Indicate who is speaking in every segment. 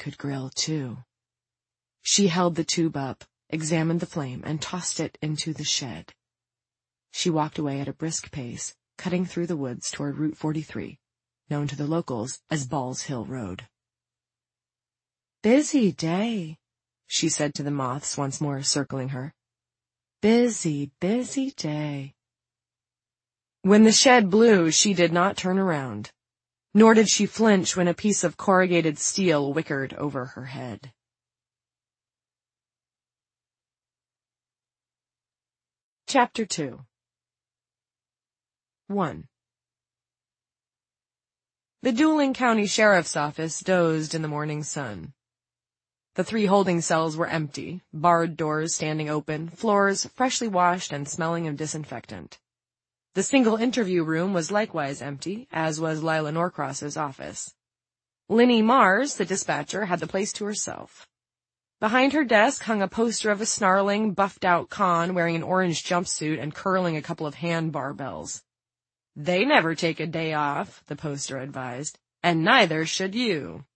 Speaker 1: could grill, too. She held the tube up, examined the flame, and tossed it into the shed. She walked away at a brisk pace, cutting through the woods toward Route 43, known to the locals as Ball's Hill Road. "Busy day," she said to the moths once more circling her. "Busy, busy day." When the shed blew, she did not turn around, nor did she flinch when a piece of corrugated steel whickered over her head. Chapter 2. 1. The Dueling County Sheriff's Office dozed in the morning sun. The 3 holding cells were empty, barred doors standing open, floors freshly washed and smelling of disinfectant. The single interview room was likewise empty, as was Lila Norcross's office. Linnie Mars, the dispatcher, had the place to herself. Behind her desk hung a poster of a snarling, buffed-out con wearing an orange jumpsuit and curling a couple of hand barbells. "They never take a day off," the poster advised, "and neither should you."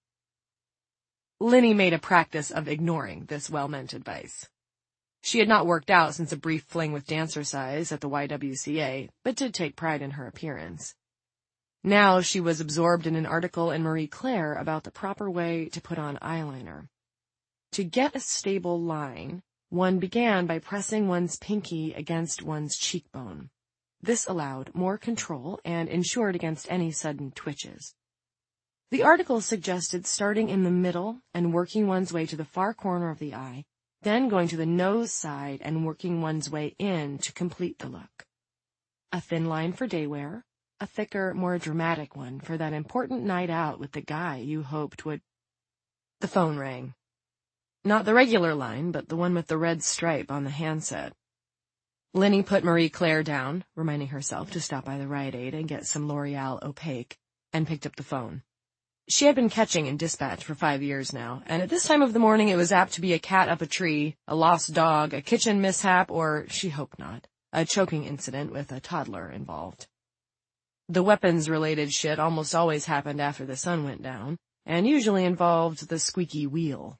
Speaker 1: Linnie made a practice of ignoring this well-meant advice. She had not worked out since a brief fling with Dancercise at the YWCA, but did take pride in her appearance. Now she was absorbed in an article in Marie Claire about the proper way to put on eyeliner. To get a stable line, one began by pressing one's pinky against one's cheekbone. This allowed more control and ensured against any sudden twitches. The article suggested starting in the middle and working one's way to the far corner of the eye, then going to the nose side and working one's way in to complete the look. A thin line for day wear, a thicker, more dramatic one for that important night out with the guy you hoped would... The phone rang. Not the regular line, but the one with the red stripe on the handset. Linnie put Marie Claire down, reminding herself to stop by the Rite Aid and get some L'Oreal Opaque, and picked up the phone. She had been catching in dispatch for 5 years now, and at this time of the morning it was apt to be a cat up a tree, a lost dog, a kitchen mishap, or, she hoped not, a choking incident with a toddler involved. The weapons-related shit almost always happened after the sun went down, and usually involved the squeaky wheel.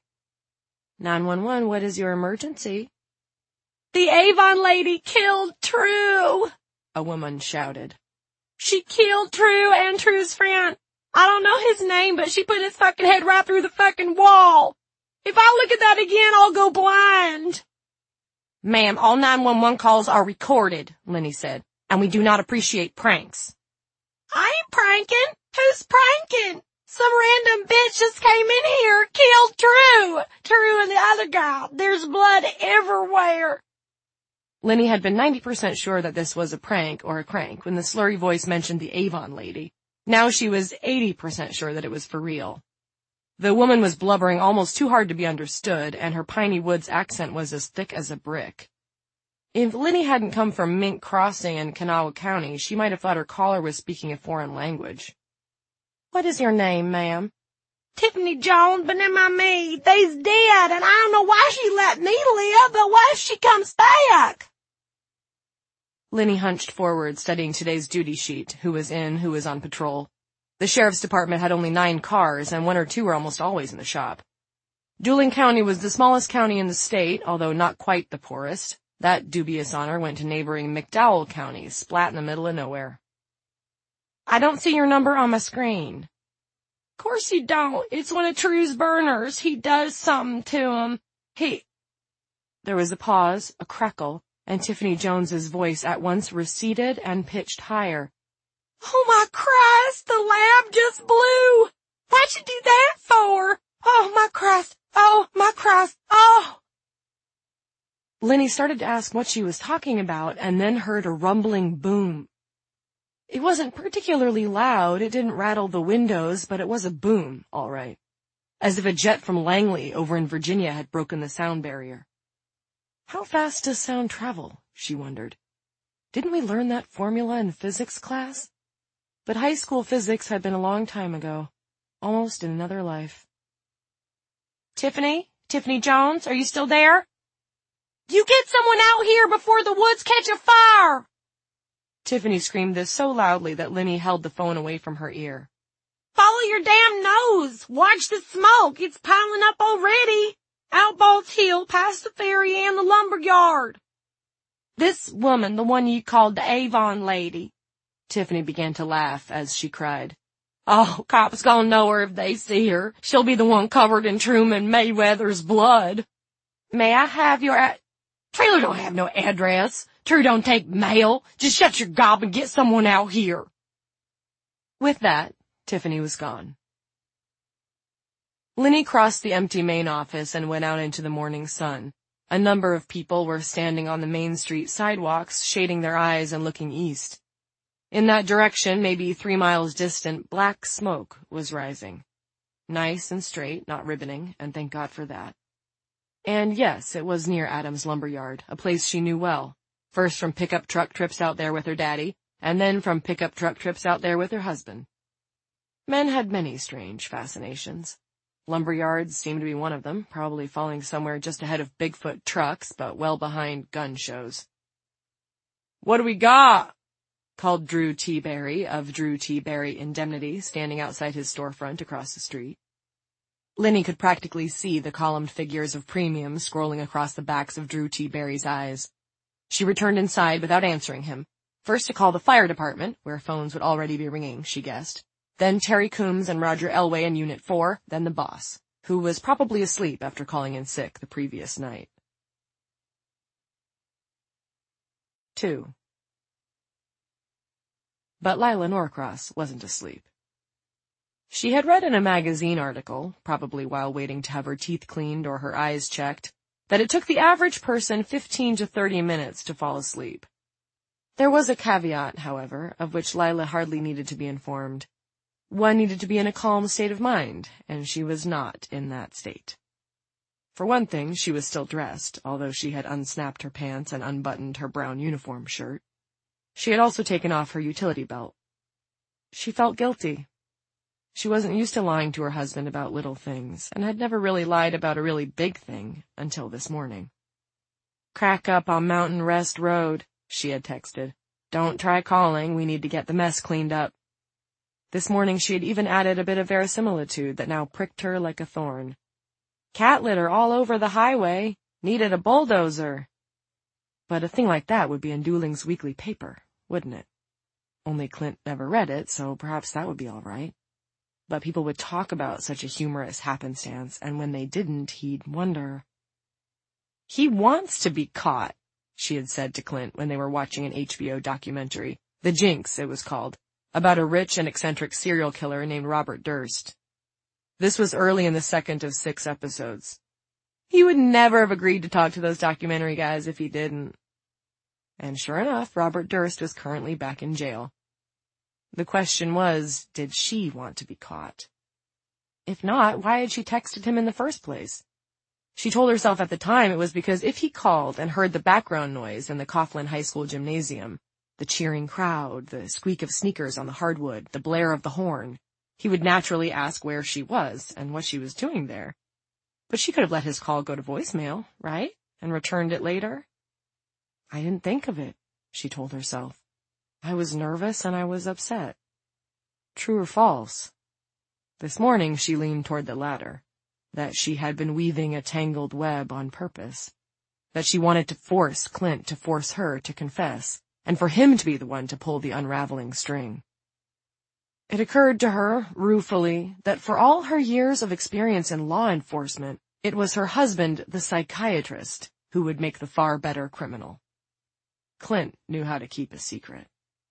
Speaker 1: 911, what is your emergency?
Speaker 2: "The Avon lady killed True,"
Speaker 1: a woman shouted.
Speaker 2: "She killed True and True's friend. I don't know his name, but she put his fucking head right through the fucking wall. If I look at that again, I'll go blind."
Speaker 1: "Ma'am, all 911 calls are recorded," Linnie said, "and we do not appreciate pranks."
Speaker 2: "I ain't pranking. Who's pranking? Some random bitch just came in here, killed True and the other guy. There's blood everywhere."
Speaker 1: Linnie had been 90% sure that this was a prank or a crank when the slurry voice mentioned the Avon lady. Now she was 80% sure that it was for real. The woman was blubbering almost too hard to be understood, and her Piney Woods accent was as thick as a brick. If Linnie hadn't come from Mink Crossing in Kanawha County, she might have thought her caller was speaking a foreign language. "What is your name, ma'am?"
Speaker 2: "Tiffany Jones, but then my maid, they's dead, and I don't know why she let me live, but what if she comes back?"
Speaker 1: Linnie hunched forward, studying today's duty sheet, who was in, who was on patrol. The sheriff's department had only 9 cars, and 1 or 2 were almost always in the shop. Dueling County was the smallest county in the state, although not quite the poorest. That dubious honor went to neighboring McDowell County, splat in the middle of nowhere. "I don't see your number on my screen."
Speaker 2: "Course you don't. It's one of True's burners. He does something to him.
Speaker 1: There was a pause, a crackle, and Tiffany Jones's voice at once receded and pitched higher.
Speaker 2: "Oh my Christ, the lab just blew. Why'd you do that for? Oh my Christ, oh my Christ, oh."
Speaker 1: Linnie started to ask what she was talking about and then heard a rumbling boom. It wasn't particularly loud, it didn't rattle the windows, but it was a boom, all right. As if a jet from Langley over in Virginia had broken the sound barrier. How fast does sound travel, she wondered. Didn't we learn that formula in physics class? But high school physics had been a long time ago, almost in another life.
Speaker 2: Tiffany Jones, are you still there? You get someone out here before the woods catch a fire.
Speaker 1: Tiffany screamed this so loudly that Linnie held the phone away from her ear.
Speaker 2: Follow your damn nose. Watch the smoke. It's piling up already. Out Bolt's Hill, past the ferry and the lumber yard. This woman, the one you called the Avon lady. Tiffany began to laugh as she cried. Oh, cops gonna know her if they see her. She'll be the one covered in Truman Mayweather's blood. May I have your Trailer don't have no address. True don't take mail. Just shut your gob and get someone out here. With that, Tiffany was gone. Linny crossed the empty main office and went out into the morning sun. A number of people were standing on the Main Street sidewalks, shading their eyes and looking east. In that direction, maybe 3 miles distant, black smoke was rising. Nice and straight, not ribboning, and thank God for that. And yes, it was near Adams' lumberyard, a place she knew well, first from pickup truck trips out there with her daddy, and then from pickup truck trips out there with her husband. Men had many strange fascinations. Lumberyards seemed to be one of them, probably falling somewhere just ahead of Bigfoot trucks, but well behind gun shows. What do we got? Called Drew T. Barry of Drew T. Barry Indemnity, standing outside his storefront across the street. Linny could practically see the columned figures of premiums scrolling across the backs of Drew T. Barry's eyes. She returned inside without answering him, first to call the fire department, where phones would already be ringing, she guessed. Then Terry Coombs and Roger Elway in Unit 4, then the boss, who was probably asleep after calling in sick the previous night. 2. But Lila Norcross wasn't asleep. She had read in a magazine article, probably while waiting to have her teeth cleaned or her eyes checked, that it took the average person 15 to 30 minutes to fall asleep. There was a caveat, however, of which Lila hardly needed to be informed. One needed to be in a calm state of mind, and she was not in that state. For one thing, she was still dressed, although she had unsnapped her pants and unbuttoned her brown uniform shirt. She had also taken off her utility belt. She felt guilty. She wasn't used to lying to her husband about little things, and had never really lied about a really big thing until this morning. "Crack up on Mountain Rest Road," she had texted. "Don't try calling, we need to get the mess cleaned up." This morning she had even added a bit of verisimilitude that now pricked her like a thorn. "Cat litter all over the highway. Needed a bulldozer." But a thing like that would be in Dooling's weekly paper, wouldn't it? Only Clint never read it, so perhaps that would be all right. But people would talk about such a humorous happenstance, and when they didn't, he'd wonder. "He wants to be caught," she had said to Clint when they were watching an HBO documentary, The Jinx it was called, about a rich and eccentric serial killer named Robert Durst. This was early in the second of 6 episodes. He would never have agreed to talk to those documentary guys if he didn't. And sure enough, Robert Durst was currently back in jail. The question was, did she want to be caught? If not, why had she texted him in the first place? She told herself at the time it was because if he called and heard the background noise in the Coughlin High School gymnasium, the cheering crowd, the squeak of sneakers on the hardwood, the blare of the horn, he would naturally ask where she was and what she was doing there. But she could have let his call go to voicemail, right? And returned it later. "I didn't think of it," she told herself. "I was nervous and I was upset." True or false? This morning she leaned toward the latter, that she had been weaving a tangled web on purpose, that she wanted to force Clint to force her to confess, and for him to be the one to pull the unraveling string. It occurred to her, ruefully, that for all her years of experience in law enforcement, it was her husband, the psychiatrist, who would make the far better criminal. Clint knew how to keep a secret.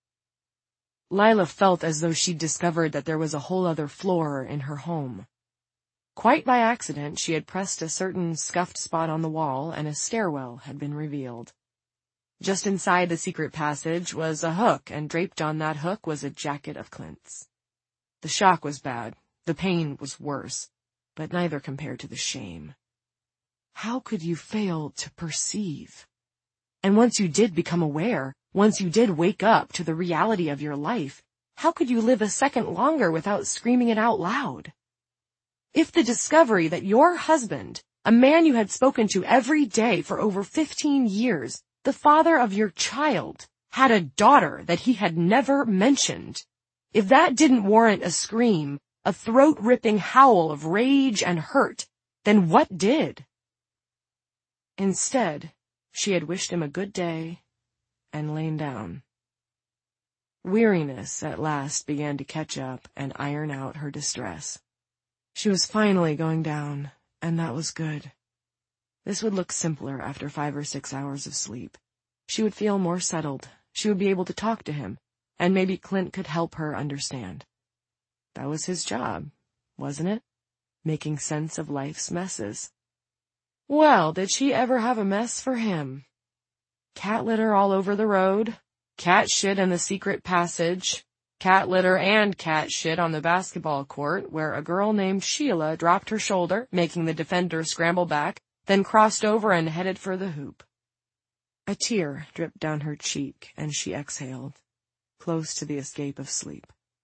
Speaker 2: Lila felt as though she'd discovered that there was a whole other floor in her home. Quite by accident, she had pressed a certain scuffed spot on the wall, and a stairwell had been revealed. Just inside the secret passage was a hook, and draped on that hook was a jacket of Clint's. The shock was bad, the pain was worse, but neither compared to the shame. How could you fail to perceive? And once you did become aware, once you did wake up to the reality of your life, how could you live a second longer without screaming it out loud? If the discovery that your husband, a man you had spoken to every day for over 15 years, the father of your child, had a daughter that he had never mentioned, if that didn't warrant a scream, A throat-ripping howl of rage and hurt. Then what did? Instead, she had wished him a good day and lain down. Weariness at last began to catch up and iron out her distress. She was finally going down, and that was good. This would look simpler after 5 or 6 hours of sleep. She would feel more settled. She would be able to talk to him, and maybe Clint could help her understand. That was his job, wasn't it? Making sense of life's messes. Well, did she ever have a mess for him? Cat litter all over the road, cat shit in the secret passage, cat litter and cat shit on the basketball court where a girl named Sheila dropped her shoulder, making the defender scramble back, then crossed over and headed for the hoop. A tear dripped down her cheek, and she exhaled, close to the escape of sleep.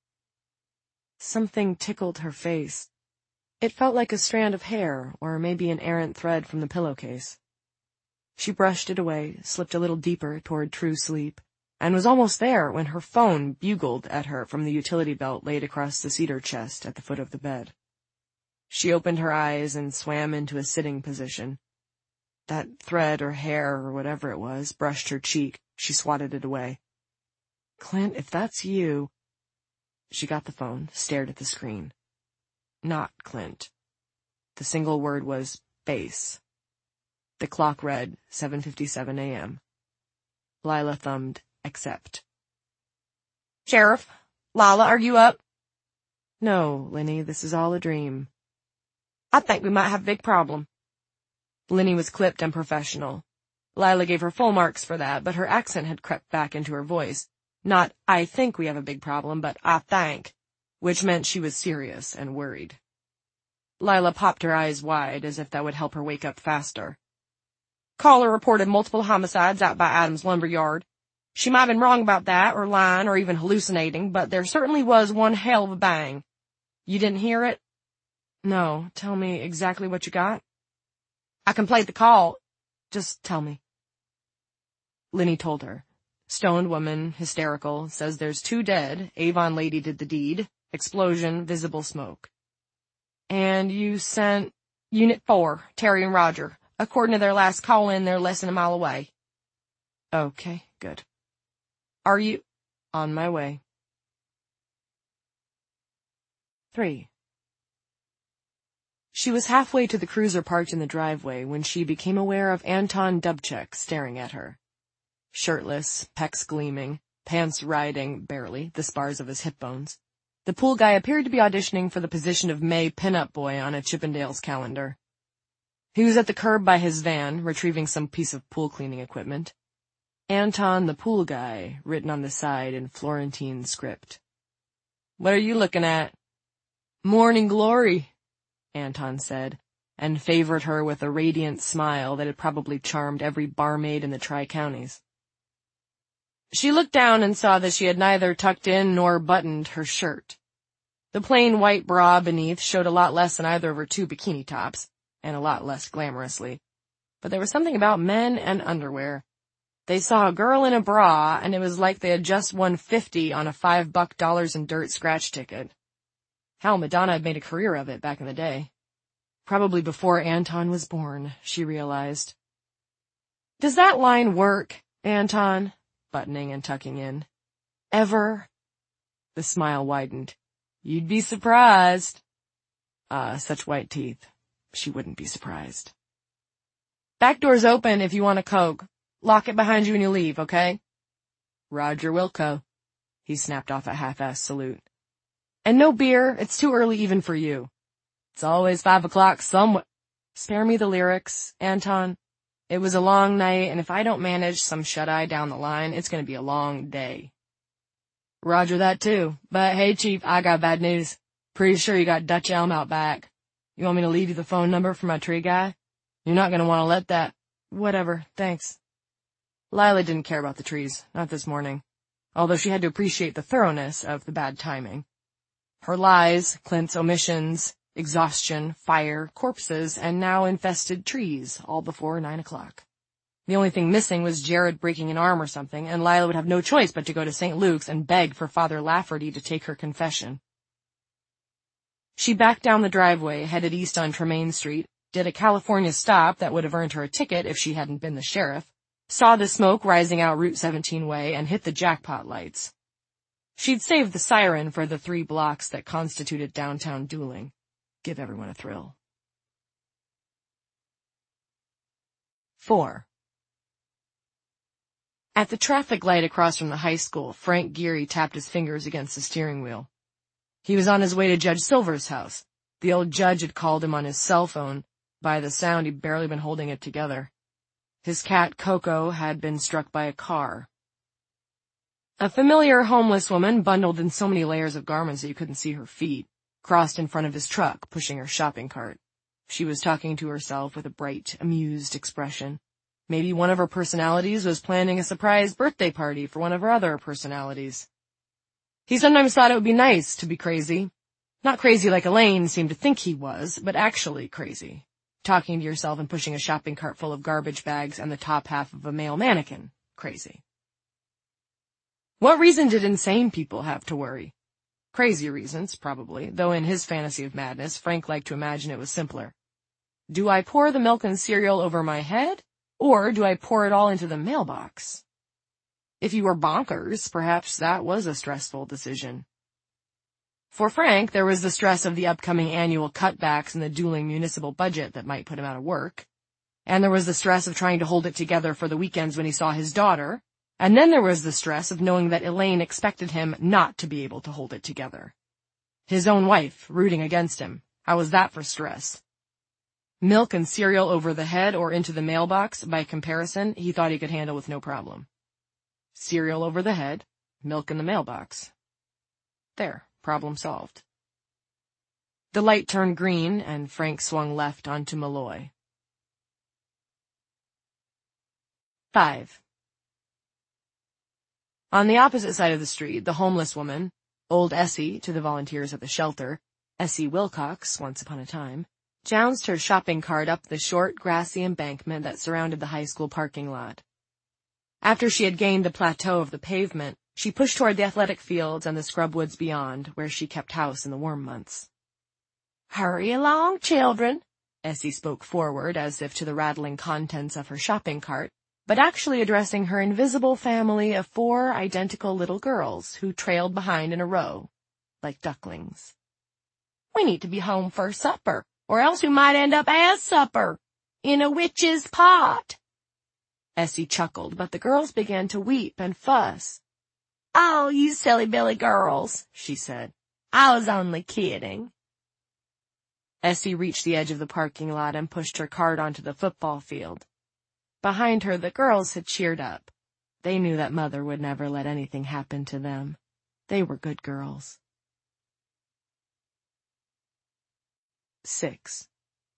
Speaker 2: Something tickled her face. It felt like a strand of hair, or maybe an errant thread from the pillowcase. She brushed it away, slipped a little deeper toward true sleep, and was almost there when her phone bugled at her from the utility belt laid across the cedar chest at the foot of the bed. She opened her eyes and swam into a sitting position. That thread or hair or whatever it was brushed her cheek. She swatted it away. Clint, if that's you... She got the phone, stared at the screen. Not Clint. The single word was base. The clock read 7:57 a.m. Lila thumbed accept. Sheriff, Lila, are you up? No, Lenny, this is all a dream. I think we might have a big problem. Lenny was clipped and professional. Lila gave her full marks for that, but her accent had crept back into her voice. Not, I think we have a big problem, but I think, which meant she was serious and worried. Lila popped her eyes wide, as if that would help her wake up faster. Caller reported multiple homicides out by Adams Lumber Yard. She might have been wrong about that, or lying, or even hallucinating, but there certainly was one hell of a bang. You didn't hear it? No, tell me exactly what you got. I can play the call. Just tell me. Lenny told her. Stoned woman, hysterical, says there's 2 dead, Avon lady did the deed, explosion, visible smoke. And you sent Unit 4, Terry and Roger. According to their last call-in, they're less than a mile away. Okay, good. Are you... On my way. 3. She was halfway to the cruiser parked in the driveway when she became aware of Anton Dubček staring at her. Shirtless, pecs gleaming, pants riding, barely, the spars of his hip bones. The pool guy appeared to be auditioning for the position of May pinup boy on a Chippendales calendar. He was at the curb by his van, retrieving some piece of pool cleaning equipment. Anton the pool guy, written on the side in Florentine script. What are you looking at? Morning glory, Anton said, and favored her with a radiant smile that had probably charmed every barmaid in the Tri-Counties. She looked down and saw that she had neither tucked in nor buttoned her shirt. The plain white bra beneath showed a lot less than either of her 2 bikini tops, and a lot less glamorously. But there was something about men and underwear. They saw a girl in a bra, and it was like they had just won 50 on a $5 dollars and dirt scratch ticket. Hell, Madonna had made a career of it back in the day. Probably before Anton was born, she realized. Does that line work, Anton? Buttoning and tucking in. Ever? The smile widened. You'd be surprised. Such white teeth. She wouldn't be surprised. Back door's open if you want a Coke. Lock it behind you when you leave, okay? Roger Wilco. He snapped off a half-assed salute. And no beer, it's too early even for you. It's always 5 o'clock somewhere. Spare me the lyrics, Anton. It was a long night, and if I don't manage some shut-eye down the line, it's going to be a long day. Roger that too. But hey, Chief, I got bad news. Pretty sure you got Dutch Elm out back. You want me to leave you the phone number for my tree guy? You're not going to want to let that... Whatever, thanks. Lila didn't care about the trees, not this morning, although she had to appreciate the thoroughness of the bad timing. Her lies, Clint's omissions, exhaustion, fire, corpses, and now infested trees, all before 9 o'clock. The only thing missing was Jared breaking an arm or something, and Lila would have no choice but to go to St. Luke's and beg for Father Lafferty to take her confession. She backed down the driveway, headed east on Tremaine Street, did a California stop that would have earned her a ticket if she hadn't been the sheriff, saw the smoke rising out Route 17 way, and hit the jackpot lights. She'd saved the siren for the 3 blocks that constituted downtown dueling. Give everyone a thrill. 4. At the traffic light across from the high school, Frank Geary tapped his fingers against the steering wheel. He was on his way to Judge Silver's house. The old judge had called him on his cell phone. By the sound, he'd barely been holding it together. His cat, Coco, had been struck by a car. A familiar homeless woman, bundled in so many layers of garments that you couldn't see her feet, crossed in front of his truck, pushing her shopping cart. She was talking to herself with a bright, amused expression. Maybe one of her personalities was planning a surprise birthday party for one of her other personalities. He sometimes thought it would be nice to be crazy. Not crazy like Elaine seemed to think he was, but actually crazy. Talking to yourself and pushing a shopping cart full of garbage bags and the top half of a male mannequin. Crazy. What reason did insane people have to worry? Crazy reasons, probably, though in his fantasy of madness, Frank liked to imagine it was simpler. Do I pour the milk and cereal over my head, or do I pour it all into the mailbox? If you were bonkers, perhaps that was a stressful decision. For Frank, there was the stress of the upcoming annual cutbacks in the dueling municipal budget that might put him out of work. And there was the stress of trying to hold it together for the weekends when he saw his daughter. And then there was the stress of knowing that Elaine expected him not to be able to hold it together. His own wife, rooting against him. How was that for stress? Milk and cereal over the head or into the mailbox, by comparison, he thought he could handle with no problem. Cereal over the head, milk in the mailbox. There, problem solved. The light turned green, and Frank swung left onto Malloy. 5. On the opposite side of the street, the homeless woman, old Essie to the volunteers at the shelter, Essie Wilcox, once upon a time, jounced her shopping cart up the short, grassy embankment that surrounded the high school parking lot. After she had gained the plateau of the pavement, she pushed toward the athletic fields and the scrub woods beyond, where she kept house in the warm months. "Hurry along, children," Essie spoke forward as if to the rattling contents of her shopping cart, but actually addressing her invisible family of 4 identical little girls who trailed behind in a row, like ducklings. "We need to be home for supper, or else we might end up as supper, in a witch's pot." Essie chuckled, but the girls began to weep and fuss. "Oh, you silly Billy girls," she said. "I was only kidding." Essie reached the edge of the parking lot and pushed her cart onto the football field. Behind her, the girls had cheered up. They knew that Mother would never let anything happen to them. They were good girls. 6.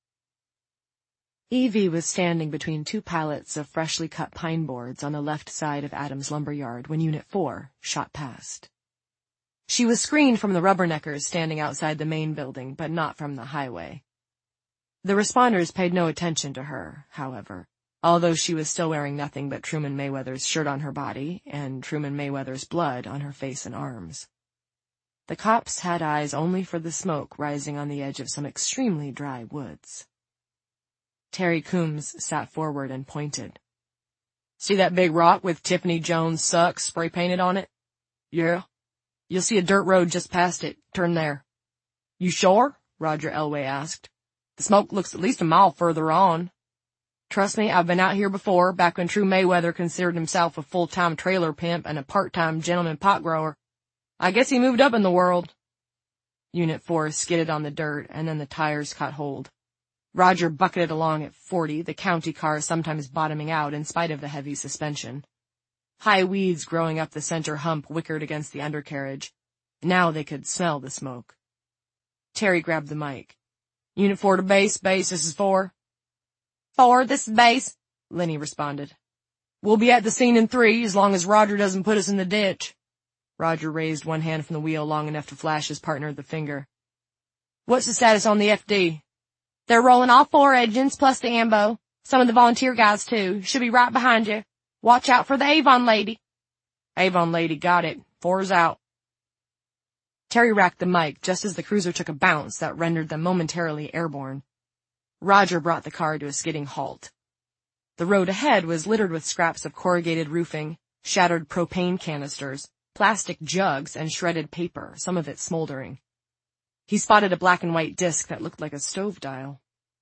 Speaker 2: Evie was standing between 2 pallets of freshly cut pine boards on the left side of Adams' lumberyard when Unit 4 shot past. She was screened from the rubberneckers standing outside the main building, but not from the highway. The responders paid no attention to her, however, although she was still wearing nothing but Truman Mayweather's shirt on her body and Truman Mayweather's blood on her face and arms. The cops had eyes only for the smoke rising on the edge of some extremely dry woods. Terry Coombs sat forward and pointed. "See that big rock with Tiffany Jones Sucks spray-painted on it?" "Yeah." "You'll see a dirt road just past it. Turn there." "You sure?" Roger Elway asked. "The smoke looks at least a mile further on." "Trust me, I've been out here before, back when True Mayweather considered himself a full-time trailer pimp and a part-time gentleman pot grower. I guess he moved up in the world." Unit 4 skidded on the dirt, and then the tires caught hold. Roger bucketed along at 40, the county car sometimes bottoming out in spite of the heavy suspension. High weeds growing up the center hump wickered against the undercarriage. Now they could smell the smoke. Terry grabbed the mic. "Unit 4 to base, this is 4. 4, this is base," Lenny responded. "We'll be at the scene in 3, as long as Roger doesn't put us in the ditch." Roger raised one hand from the wheel long enough to flash his partner the finger. "What's the status on the FD?" "They're rolling all 4 engines plus the ambo. Some of the volunteer guys, too. Should be right behind you. Watch out for the Avon lady." "Avon lady, got it. 4's out." Terry racked the mic just as the cruiser took a bounce that rendered them momentarily airborne. Roger brought the car to a skidding halt. The road ahead was littered with scraps of corrugated roofing, shattered propane canisters, plastic jugs, and shredded paper, some of it smoldering. He spotted a black and white disc that looked like a stove dial.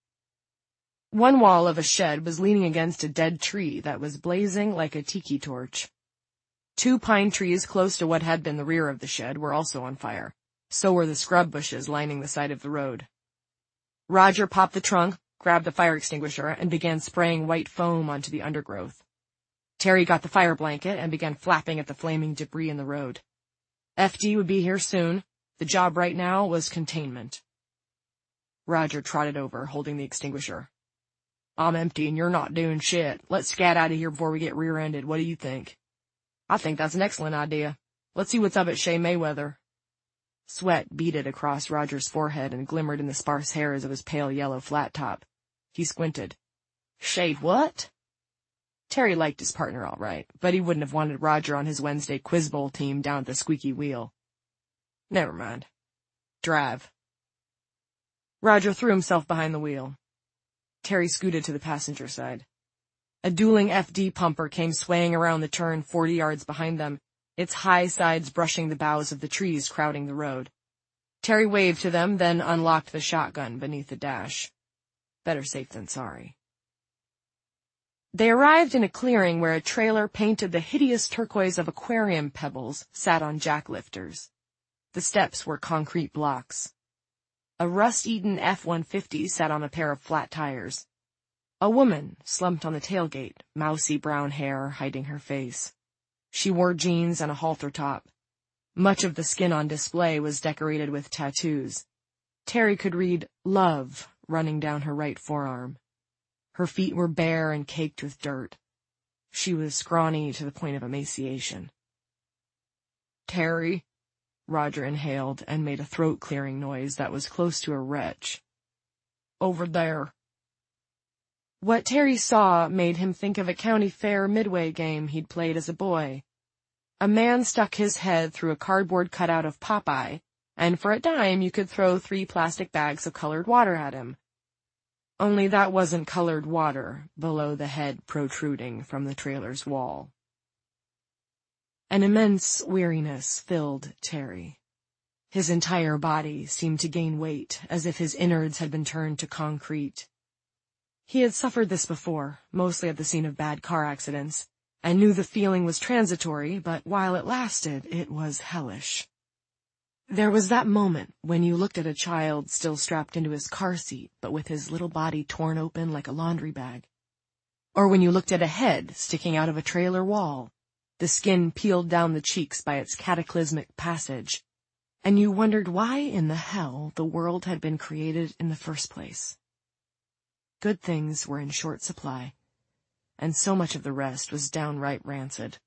Speaker 2: One wall of a shed was leaning against a dead tree that was blazing like a tiki torch. 2 pine trees close to what had been the rear of the shed were also on fire. So were the scrub bushes lining the side of the road. Roger popped the trunk, grabbed the fire extinguisher, and began spraying white foam onto the undergrowth. Terry got the fire blanket and began flapping at the flaming debris in the road. FD would be here soon. The job right now was containment. Roger trotted over, holding the extinguisher. I'm empty and you're not doing shit. Let's scat out of here before we get rear-ended. What do you think? I think that's an excellent idea. Let's see what's up at Shea Mayweather. Sweat beaded across Roger's forehead and glimmered in the sparse hairs of his pale yellow flat top. He squinted. Shea what? Terry liked his partner all right, but he wouldn't have wanted Roger on his Wednesday quiz bowl team down at the squeaky wheel. Never mind. Drive. Roger threw himself behind the wheel. Terry scooted to the passenger side. A dueling FD pumper came swaying around the turn 40 yards behind them, its high sides brushing the boughs of the trees crowding the road. Terry waved to them, then unlocked the shotgun beneath the dash. Better safe than sorry. They arrived in a clearing where a trailer painted the hideous turquoise of aquarium pebbles sat on jacklifters. The steps were concrete blocks. A rust-eaten F-150 sat on a pair of flat tires. A woman slumped on the tailgate, mousy brown hair hiding her face. She wore jeans and a halter top. Much of the skin on display was decorated with tattoos. Terry could read "Love" running down her right forearm. Her feet were bare and caked with dirt. She was scrawny to the point of emaciation. Terry, Roger inhaled and made a throat-clearing noise that was close to a retch. Over there. What Terry saw made him think of a county fair midway game he'd played as a boy. A man stuck his head through a cardboard cutout of Popeye, and for a dime you could throw 3 plastic bags of colored water at him. Only that wasn't colored water, below the head protruding from the trailer's wall. An immense weariness filled Terry. His entire body seemed to gain weight, as if his innards had been turned to concrete. He had suffered this before, mostly at the scene of bad car accidents, and knew the feeling was transitory, but while it lasted, it was hellish. There was that moment when you looked at a child still strapped into his car seat, but with his little body torn open like a laundry bag. Or when you looked at a head sticking out of a trailer wall, the skin peeled down the cheeks by its cataclysmic passage, and you wondered why in the hell the world had been created in the first place. Good things were in short supply, and so much of the rest was downright rancid.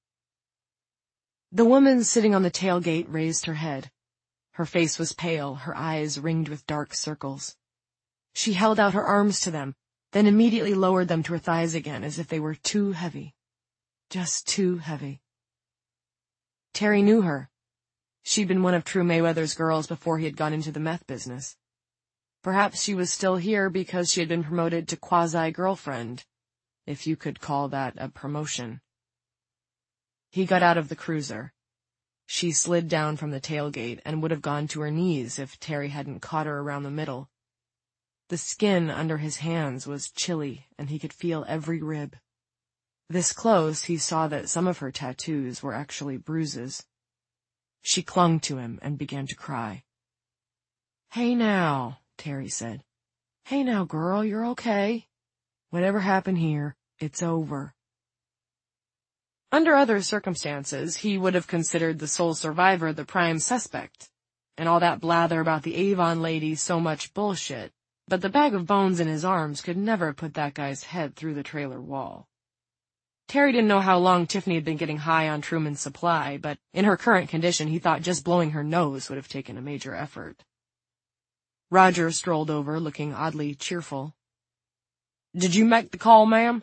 Speaker 2: The woman sitting on the tailgate raised her head. Her face was pale, her eyes ringed with dark circles. She held out her arms to them, then immediately lowered them to her thighs again as if they were too heavy. Just too heavy. Terry knew her. She'd been one of True Mayweather's girls before he had gone into the meth business. Perhaps she was still here because she had been promoted to quasi-girlfriend, if you could call that a promotion. He got out of the cruiser. She slid down from the tailgate and would have gone to her knees if Terry hadn't caught her around the middle. The skin under his hands was chilly, and he could feel every rib. This close, he saw that some of her tattoos were actually bruises. She clung to him and began to cry. "Hey now," Terry said. "Hey now, girl, you're okay. Whatever happened here, it's over." Under other circumstances, he would have considered the sole survivor the prime suspect, and all that blather about the Avon lady so much bullshit, but the bag of bones in his arms could never have put that guy's head through the trailer wall. Terry didn't know how long Tiffany had been getting high on Truman's supply, but in her current condition he thought just blowing her nose would have taken a major effort. Roger strolled over, looking oddly cheerful. "Did you make the call, ma'am?"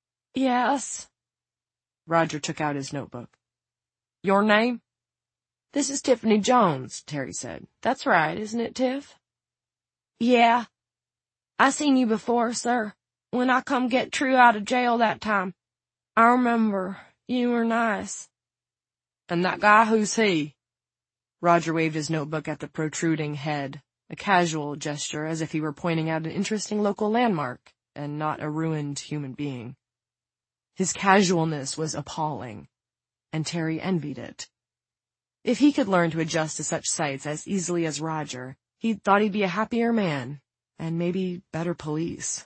Speaker 2: "Yes." Roger took out his notebook. "Your name?" "This is Tiffany Jones," Terry said. "That's right, isn't it, Tiff?" "Yeah. I seen you before, sir, when I come get True out of jail that time. I remember. You were nice." "And that guy, who's he?" Roger waved his notebook at the protruding head, a casual gesture as if he were pointing out an interesting local landmark and not a ruined human being. His casualness was appalling, and Terry envied it. If he could learn to adjust to such sights as easily as Roger, he thought he'd be a happier man, and maybe better police.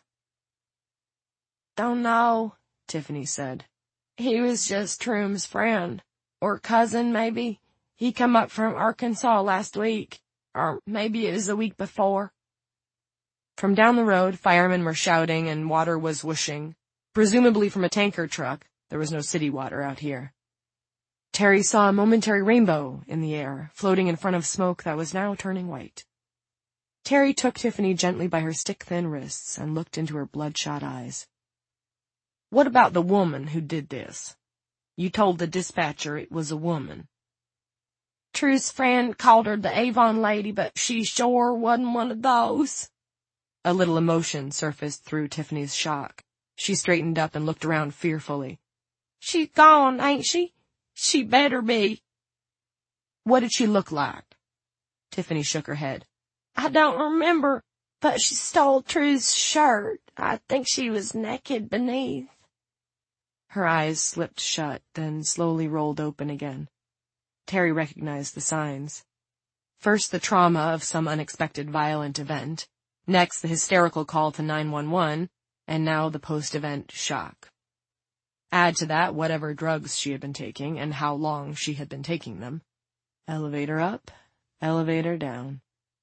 Speaker 2: "Don't know," Tiffany said. "He was just Troom's friend, or cousin, maybe. He come up from Arkansas last week, or maybe it was the week before." From down the road, firemen were shouting and water was whooshing, presumably from a tanker truck. There was no city water out here. Terry saw a momentary rainbow in the air, floating in front of smoke that was now turning white. Terry took Tiffany gently by her stick-thin wrists and looked into her bloodshot eyes. "What about the woman who did this? You told the dispatcher it was a woman." "True's friend called her the Avon lady, but she sure wasn't one of those." A little emotion surfaced through Tiffany's shock. She straightened up and looked around fearfully. "She's gone, ain't she? She better be." "What did she look like?" Tiffany shook her head. "I don't remember, but she stole True's shirt. I think she was naked beneath." Her eyes slipped shut, then slowly rolled open again. Terry recognized the signs. First the trauma of some unexpected violent event, next the hysterical call to 911, and now the post-event shock. Add to that whatever drugs she had been taking and how long she had been taking them. Elevator up, elevator down.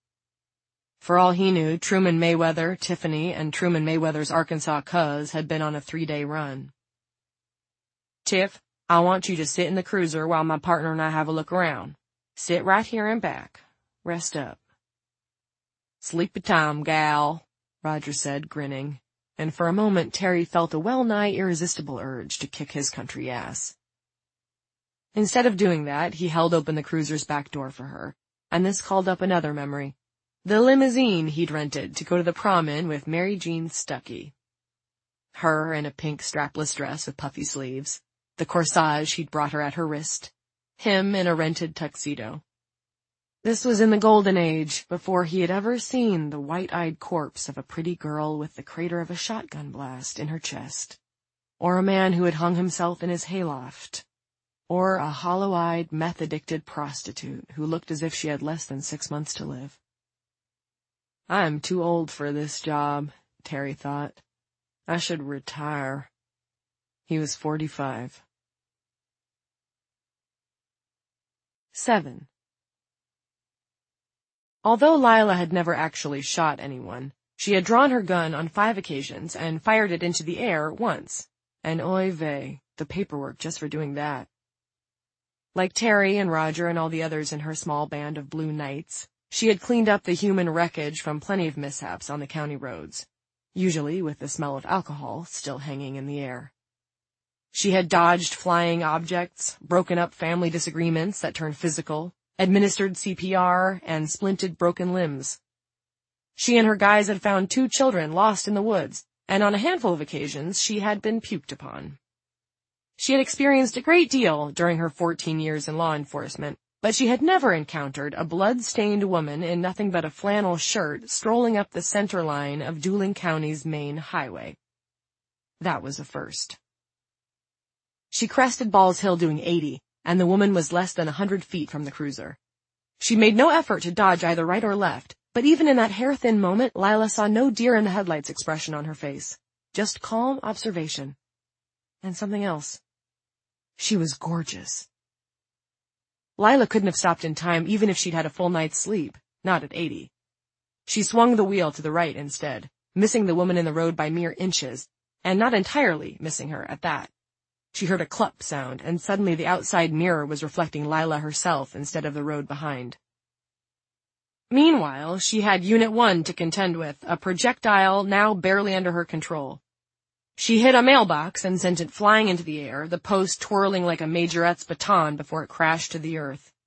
Speaker 2: For all he knew, Truman Mayweather, Tiffany, and Truman Mayweather's Arkansas cuz had been on a 3-day run. "Tiff, I want you to sit in the cruiser while my partner and I have a look around. Sit right here and back. Rest up." "Sleepy time, gal," Roger said, grinning, and for a moment Terry felt a well-nigh irresistible urge to kick his country ass. Instead of doing that, he held open the cruiser's back door for her, and this called up another memory. The limousine he'd rented to go to the prom in with Mary Jean Stuckey. Her in a pink strapless dress with puffy sleeves, the corsage he'd brought her at her wrist, him in a rented tuxedo. This was in the golden age, before he had ever seen the white-eyed corpse of a pretty girl with the crater of a shotgun blast in her chest, or a man who had hung himself in his hayloft, or a hollow-eyed, meth-addicted prostitute who looked as if she had less than 6 months to live. "I'm too old for this job," Terry thought. "I should retire." He was 45. 7. Although Lila had never actually shot anyone, she had drawn her gun on 5 occasions and fired it into the air once, and oy vey, the paperwork just for doing that. Like Terry and Roger and all the others in her small band of Blue Knights, she had cleaned up the human wreckage from plenty of mishaps on the county roads, usually with the smell of alcohol still hanging in the air. She had dodged flying objects, broken up family disagreements that turned physical, administered CPR, and splinted broken limbs. She and her guys had found 2 children lost in the woods, and on a handful of occasions she had been puked upon. She had experienced a great deal during her 14 years in law enforcement, but she had never encountered a blood-stained woman in nothing but a flannel shirt strolling up the center line of Dooling County's main highway. That was a first. She crested Balls Hill doing 80, and the woman was less than 100 feet from the cruiser. She made no effort to dodge either right or left, but even in that hair-thin moment, Lila saw no deer-in-the-headlights expression on her face, just calm observation. And something else. She was gorgeous. Lila couldn't have stopped in time even if she'd had a full night's sleep, not at 80. She swung the wheel to the right instead, missing the woman in the road by mere inches, and not entirely missing her at that. She heard a clup sound, and suddenly the outside mirror was reflecting Lila herself instead of the road behind. Meanwhile, she had Unit 1 to contend with, a projectile now barely under her control. She hit a mailbox and sent it flying into the air, the post twirling like a majorette's baton before it crashed to the earth.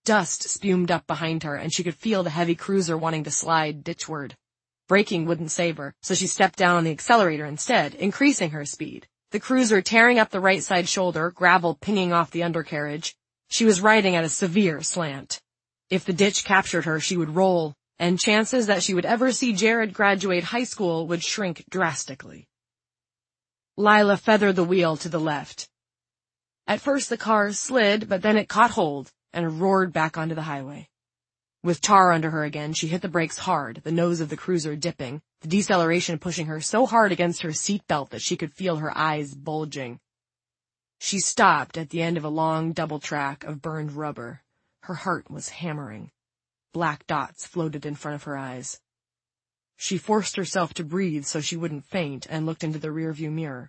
Speaker 2: Dust spumed up behind her, and she could feel the heavy cruiser wanting to slide ditchward. Braking wouldn't save her, so she stepped down on the accelerator instead, increasing her speed. The cruiser tearing up the right side shoulder, gravel pinging off the undercarriage. She was riding at a severe slant. If the ditch captured her, she would roll, and chances that she would ever see Jared graduate high school would shrink drastically. Lila feathered the wheel to the left. At first the car slid, but then it caught hold and roared back onto the highway. With tar under her again, she hit the brakes hard, the nose of the cruiser dipping, the deceleration pushing her so hard against her seatbelt that she could feel her eyes bulging. She stopped at the end of a long double track of burned rubber. Her heart was hammering. Black dots floated in front of her eyes. She forced herself to breathe so she wouldn't faint and looked into the rearview mirror.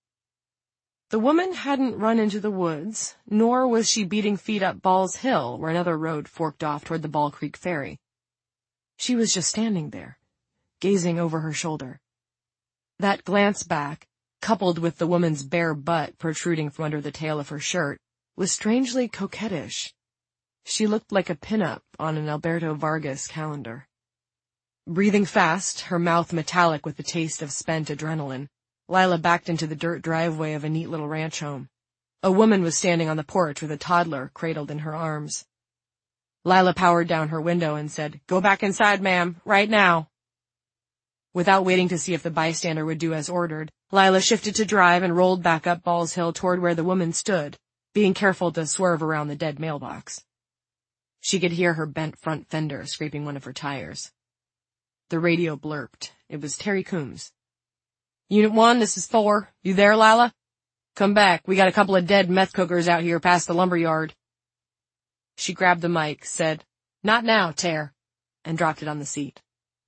Speaker 2: The woman hadn't run into the woods, nor was she beating feet up Ball's Hill, where another road forked off toward the Ball Creek Ferry. She was just standing there, gazing over her shoulder. That glance back, coupled with the woman's bare butt protruding from under the tail of her shirt, was strangely coquettish. She looked like a pin-up on an Alberto Vargas calendar. Breathing fast, her mouth metallic with the taste of spent adrenaline, Lila backed into the dirt driveway of a neat little ranch home. A woman was standing on the porch with a toddler cradled in her arms. Lila powered down her window and said, "Go back inside, ma'am, right now." Without waiting to see if the bystander would do as ordered, Lila shifted to drive and rolled back up Ball's Hill toward where the woman stood, being careful to swerve around the dead mailbox. She could hear her bent front fender scraping one of her tires. The radio blurped. It was Terry Coombs. "Unit 1, this is 4. You there, Lila? Come back. We got a couple of dead meth cookers out here past the lumber yard." She grabbed the mic, said, "Not now, Ter," and dropped it on the seat.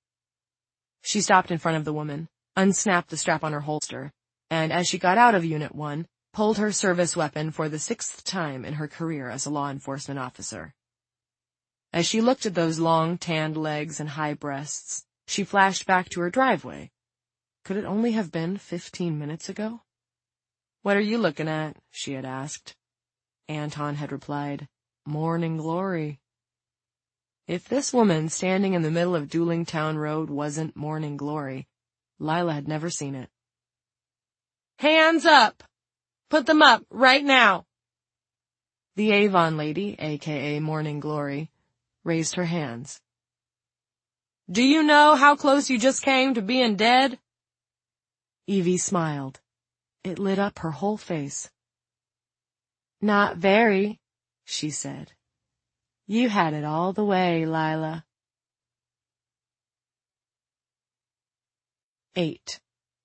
Speaker 2: She stopped in front of the woman, unsnapped the strap on her holster, and as she got out of Unit 1, pulled her service weapon for the 6th time in her career as a law enforcement officer. As she looked at those long, tanned legs and high breasts, she flashed back to her driveway. Could it only have been 15 minutes ago? "What are you looking at?" she had asked. Anton had replied, "Morning Glory." If this woman standing in the middle of Dueling Town Road wasn't Morning Glory, Lila had never seen it. "Hands up! Put them up, right now!" The Avon lady, aka Morning Glory, raised her hands. "Do you know how close you just came to being dead?" Evie smiled. It lit up her whole face. "Not very," she said. "You had it all the way, Lila." 8.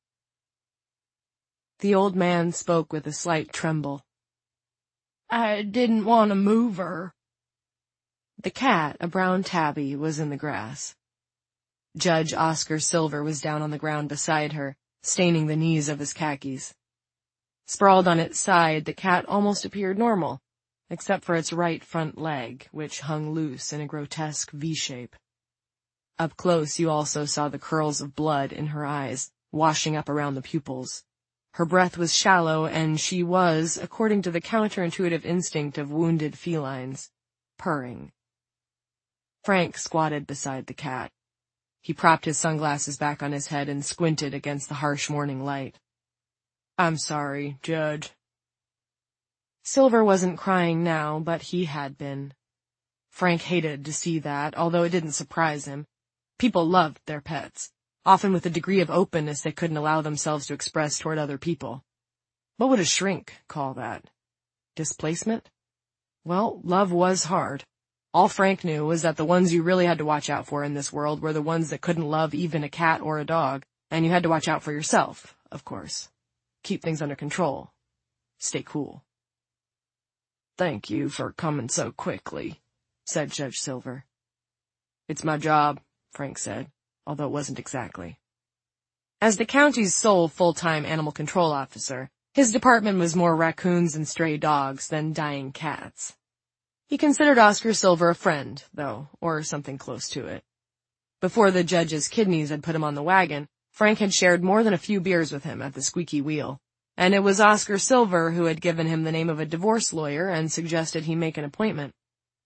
Speaker 2: The old man spoke with a slight tremble. "I didn't want to move her." The cat, a brown tabby, was in the grass. Judge Oscar Silver was down on the ground beside her, staining the knees of his khakis. Sprawled on its side, the cat almost appeared normal, except for its right front leg, which hung loose in a grotesque V-shape. Up close you also saw the curls of blood in her eyes, washing up around the pupils. Her breath was shallow, and she was, according to the counterintuitive instinct of wounded felines, purring. Frank squatted beside the cat. He propped his sunglasses back on his head and squinted against the harsh morning light. "I'm sorry, Judge." Silver wasn't crying now, but he had been. Frank hated to see that, although it didn't surprise him. People loved their pets, often with a degree of openness they couldn't allow themselves to express toward other people. What would a shrink call that? Displacement? Well, love was hard. All Frank knew was that the ones you really had to watch out for in this world were the ones that couldn't love even a cat or a dog, and you had to watch out for yourself, of course. Keep things under control. Stay cool. "Thank you for coming so quickly," said Judge Silver. "It's my job," Frank said, although it wasn't exactly. As the county's sole full-time animal control officer, his department was more raccoons and stray dogs than dying cats. He considered Oscar Silver a friend, though, or something close to it. Before the judge's kidneys had put him on the wagon, Frank had shared more than a few beers with him at the squeaky wheel, and it was Oscar Silver who had given him the name of a divorce lawyer and suggested he make an appointment.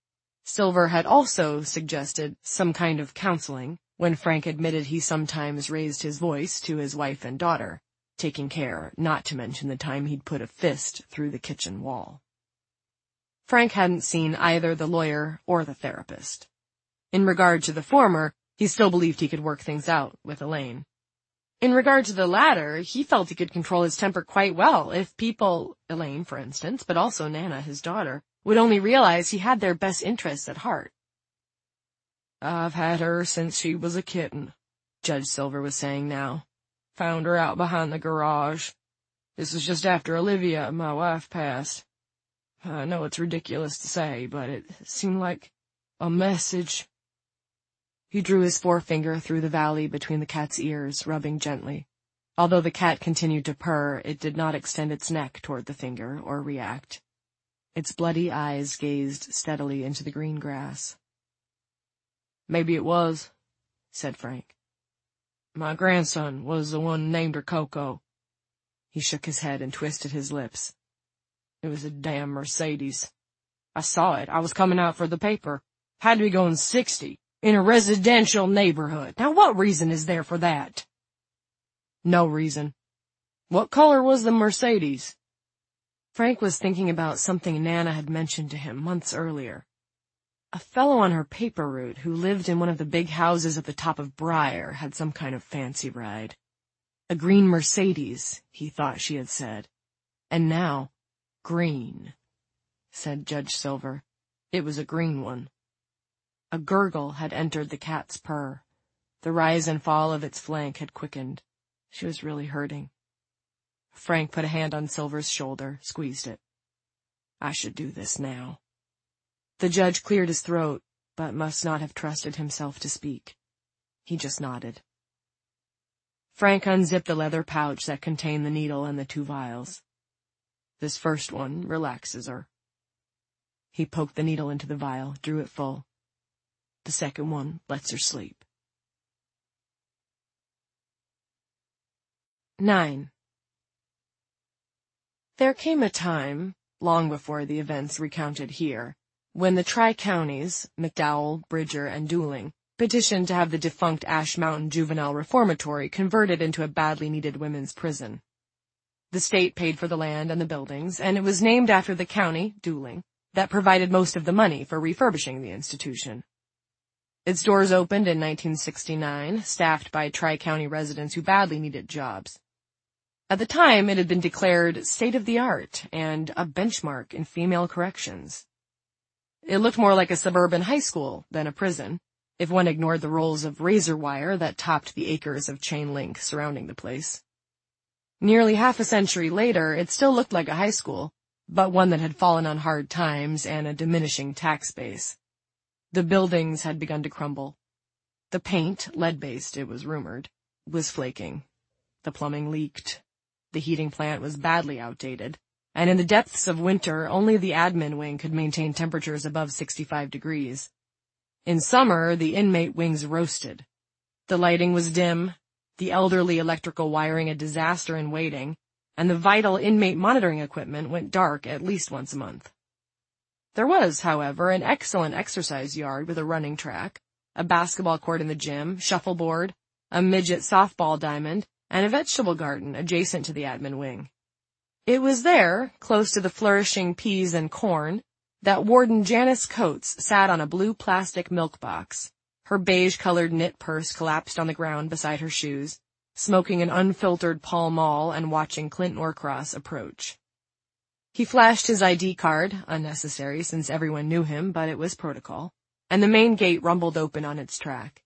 Speaker 2: Silver had also suggested some kind of counseling when Frank admitted he sometimes raised his voice to his wife and daughter, taking care not to mention the time he'd put a fist through the kitchen wall. Frank hadn't seen either the lawyer or the therapist. In regard to the former, he still believed he could work things out with Elaine. In regard to the latter, he felt he could control his temper quite well if people, Elaine for instance, but also Nana, his daughter, would only realize he had their best interests at heart. "I've had her since she was a kitten," Judge Silver was saying now. "Found her out behind the garage. This was just after Olivia, my wife, passed. I know it's ridiculous to say, but it seemed like a message." He drew his forefinger through the valley between the cat's ears, rubbing gently. Although the cat continued to purr, it did not extend its neck toward the finger or react. Its bloody eyes gazed steadily into the green grass. "Maybe it was," said Frank. "My grandson was the one named her Coco." He shook his head and twisted his lips. "It was a damn Mercedes. I saw it. I was coming out for the paper. Had to be going 60, in a residential neighborhood. Now what reason is there for that?" "No reason. What color was the Mercedes?" Frank was thinking about something Nana had mentioned to him months earlier. A fellow on her paper route who lived in one of the big houses at the top of Briar had some kind of fancy ride. A green Mercedes, he thought she had said. And now, green, said Judge Silver. It was a green one. A gurgle had entered the cat's purr. The rise and fall of its flank had quickened. She was really hurting. Frank put a hand on Silver's shoulder, squeezed it. "I should do this now." The judge cleared his throat, but must not have trusted himself to speak. He just nodded. Frank unzipped the leather pouch that contained the needle and the 2 vials. "This first one relaxes her." He poked the needle into the vial, drew it full. "The second one lets her sleep." 9. There came a time, long before the events recounted here, when the Tri-Counties, McDowell, Bridger, and Dooling, petitioned to have the defunct Ash Mountain Juvenile Reformatory converted into a badly needed women's prison. The state paid for the land and the buildings, and it was named after the county, Dooling, that provided most of the money for refurbishing the institution. Its doors opened in 1969, staffed by Tri-County residents who badly needed jobs. At the time, it had been declared state-of-the-art and a benchmark in female corrections. It looked more like a suburban high school than a prison, if one ignored the rolls of razor wire that topped the acres of chain link surrounding the place. Nearly half a century later, it still looked like a high school, but one that had fallen on hard times and a diminishing tax base. The buildings had begun to crumble. The paint, lead-based it was rumored, was flaking. The plumbing leaked. The heating plant was badly outdated, and in the depths of winter, only the admin wing could maintain temperatures above 65 degrees. In summer, the inmate wings roasted. The lighting was dim, the elderly electrical wiring a disaster in waiting, and the vital inmate monitoring equipment went dark at least once a month. There was, however, an excellent exercise yard with a running track, a basketball court in the gym, shuffleboard, a midget softball diamond, and a vegetable garden adjacent to the admin wing. It was there, close to the flourishing peas and corn, that Warden Janice Coates sat on a blue plastic milk box, her beige-colored knit purse collapsed on the ground beside her shoes, smoking an unfiltered Pall Mall and watching Clint Norcross approach. He flashed his ID card, unnecessary since everyone knew him, but it was protocol, and the main gate rumbled open on its track.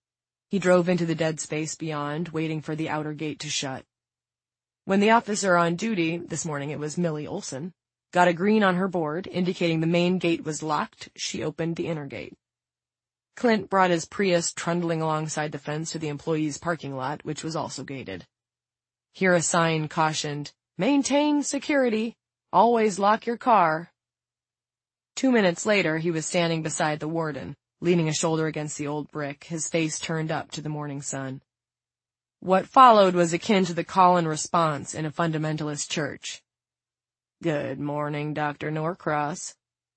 Speaker 2: He drove into the dead space beyond, waiting for the outer gate to shut. When the officer on duty, this morning it was Millie Olson, got a green on her board, indicating the main gate was locked, she opened the inner gate. Clint brought his Prius trundling alongside the fence to the employees' parking lot, which was also gated. Here a sign cautioned, "Maintain security. Always lock your car." 2 minutes later, he was standing beside the warden, leaning a shoulder against the old brick, his face turned up to the morning sun. What followed was akin to the call and response in a fundamentalist church. "Good morning, Dr. Norcross."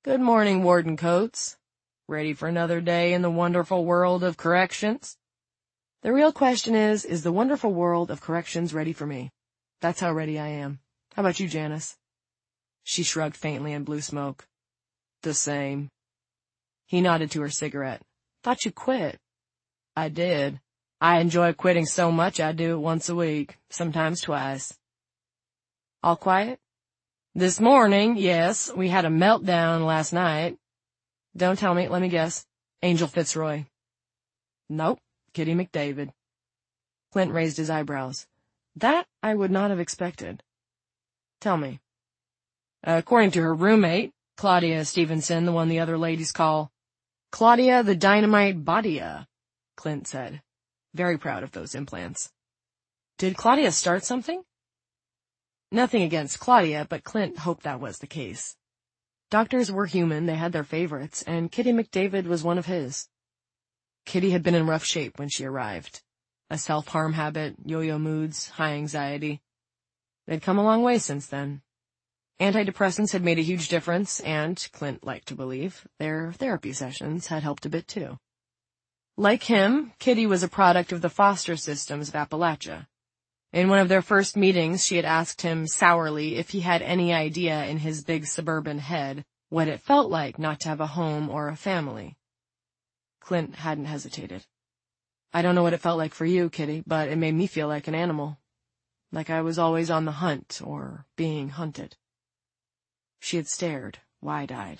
Speaker 2: Good morning, Warden Coates. Ready for another day in the wonderful world of corrections? The real question is the wonderful world of corrections ready for me? That's how ready I am. How about you, Janice? She shrugged faintly and blew smoke. The same. He nodded to her cigarette. Thought you quit. I did. I enjoy quitting so much I do it once a week, sometimes twice. All quiet? This morning, yes, we had a meltdown last night. Don't tell me, let me guess. Angel Fitzroy. Nope, Kitty McDavid. Clint raised his eyebrows. That I would not have expected. Tell me. According to her roommate, Claudia Stevenson, the one the other ladies call Claudia the Dynamite Badia, Clint said, very proud of those implants. Did Claudia start something? Nothing against Claudia, but Clint hoped that was the case. Doctors were human, they had their favorites, and Kitty McDavid was one of his. Kitty had been in rough shape when she arrived. A self-harm habit, yo-yo moods, high anxiety. They'd come a long way since then. Antidepressants had made a huge difference, and, Clint liked to believe, their therapy sessions had helped a bit too. Like him, Kitty was a product of the foster systems of Appalachia. In one of their first meetings, she had asked him sourly if he had any idea in his big suburban head what it felt like not to have a home or a family. Clint hadn't hesitated. I don't know what it felt like for you, Kitty, but it made me feel like an animal. Like I was always on the hunt or being hunted. She had stared, wide-eyed.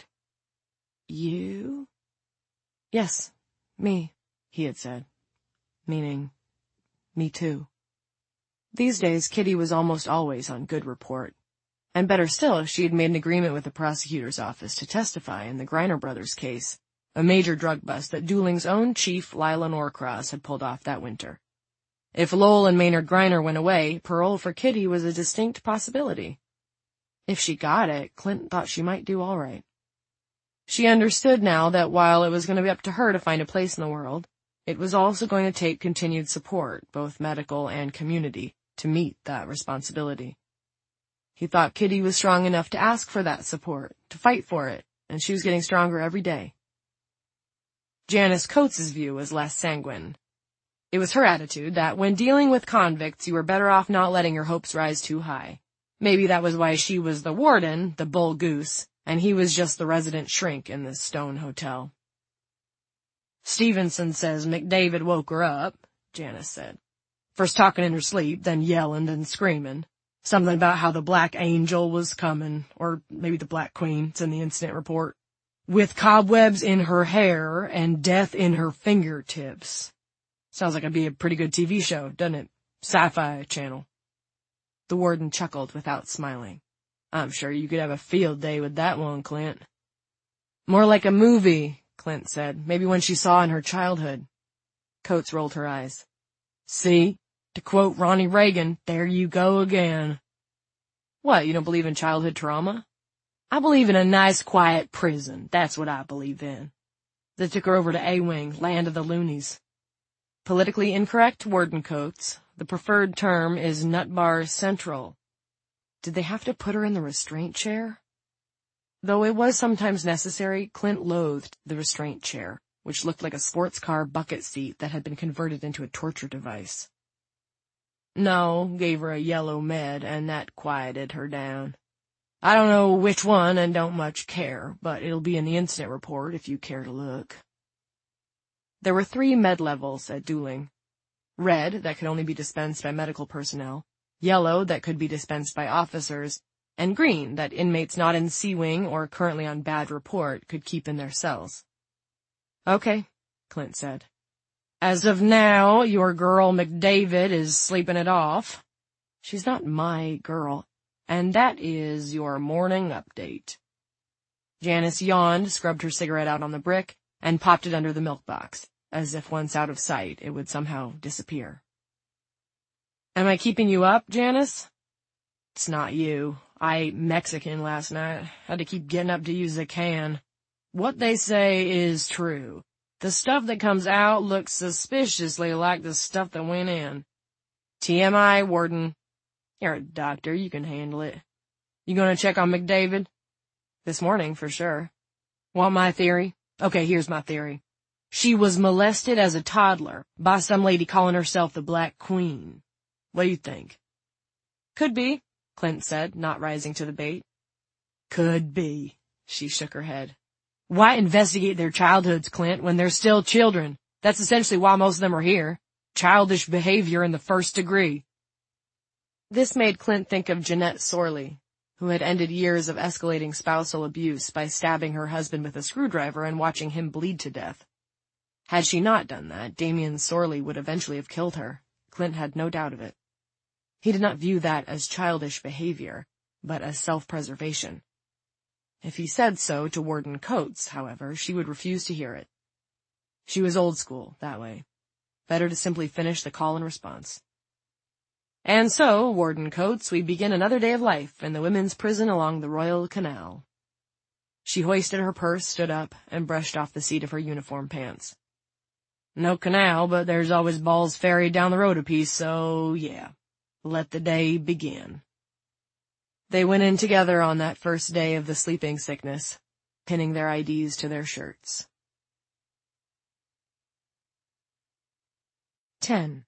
Speaker 2: You? Yes, me, he had said. Meaning, me too. These days, Kitty was almost always on good report. And better still, she had made an agreement with the prosecutor's office to testify in the Griner brothers' case, a major drug bust that Dooling's own chief, Lila Norcross, had pulled off that winter. If Lowell and Maynard Griner went away, parole for Kitty was a distinct possibility. If she got it, Clint thought she might do all right. She understood now that while it was going to be up to her to find a place in the world, it was also going to take continued support, both medical and community, to meet that responsibility. He thought Kitty was strong enough to ask for that support, to fight for it, and she was getting stronger every day. Janice Coates' view was less sanguine. It was her attitude that when dealing with convicts, you were better off not letting your hopes rise too high. Maybe that was why she was the warden, the bull goose, and he was just the resident shrink in the Stone Hotel. Stevenson says McDavid woke her up, Janice said. First talking in her sleep, then yelling and screaming. Something about how the Black Angel was coming, or maybe the Black Queen, it's in the incident report. With cobwebs in her hair and death in her fingertips. Sounds like it'd be a pretty good TV show, doesn't it? Sci-Fi Channel. The warden chuckled without smiling. I'm sure you could have a field day with that one, Clint. More like a movie, Clint said, maybe one she saw in her childhood. Coates rolled her eyes. See? To quote Ronnie Reagan, there you go again. What, you don't believe in childhood trauma? I believe in a nice, quiet prison. That's what I believe in. They took her over to A-Wing, land of the loonies. Politically incorrect, Warden Coates. The preferred term is Nut Bar Central. Did they have to put her in the restraint chair? Though it was sometimes necessary, Clint loathed the restraint chair, which looked like a sports car bucket seat that had been converted into a torture device. No, gave her a yellow med, and that quieted her down. I don't know which one and don't much care, but it'll be in the incident report if you care to look. There were 3 med levels at Dooling. Red, that could only be dispensed by medical personnel, yellow, that could be dispensed by officers, and green, that inmates not in C-Wing or currently on bad report could keep in their cells. Okay, Clint said. As of now, your girl McDavid is sleeping it off. She's not my girl, and that is your morning update. Janice yawned, scrubbed her cigarette out on the brick, and popped it under the milk box, as if once out of sight it would somehow disappear. Am I keeping you up, Janice? It's not you. I ate Mexican last night. Had to keep getting up to use the can. What they say is true. The stuff that comes out looks suspiciously like the stuff that went in. TMI, Warden. You're a doctor, you can handle it. You gonna check on McDavid? This morning, for sure. Want my theory? Okay, here's my theory. She was molested as a toddler by some lady calling herself the Black Queen. What do you think? Could be, Clint said, not rising to the bait. Could be, she shook her head. Why investigate their childhoods, Clint, when they're still children? That's essentially why most of them are here. Childish behavior in the first degree. This made Clint think of Jeanette Sorley, who had ended years of escalating spousal abuse by stabbing her husband with a screwdriver and watching him bleed to death. Had she not done that, Damien Sorley would eventually have killed her. Clint had no doubt of it. He did not view that as childish behavior, but as self-preservation. If he said so to Warden Coates, however, she would refuse to hear it. She was old school, that way. Better to simply finish the call and response. And so, Warden Coates, we begin another day of life in the women's prison along the Royal Canal. She hoisted her purse, stood up, and brushed off the seat of her uniform pants. No canal, but there's always Ball's Ferry down the road a piece, so yeah. Let the day begin. They went in together on that first day of the sleeping sickness, pinning their IDs to their shirts. 10.